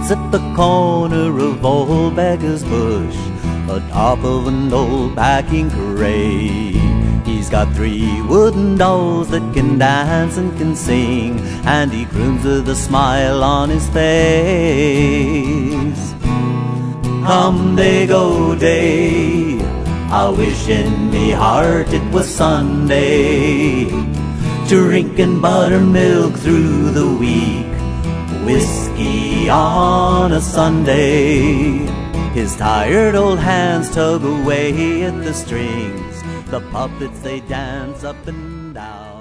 sits at the corner of Old Beggar's Bush, atop of an old packing crate. He's got 3 wooden dolls that can dance and can sing, and he croons with a smile on his face. Come day, go day, I wish in me heart it was Sunday, drinking buttermilk through the week, whiskey on a Sunday. His tired old hands tug away at the strings, the puppets they dance up and down.